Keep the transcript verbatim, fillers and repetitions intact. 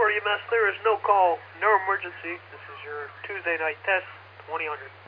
four E M S, there is no call, no emergency. This is your Tuesday night test, twenty hundred.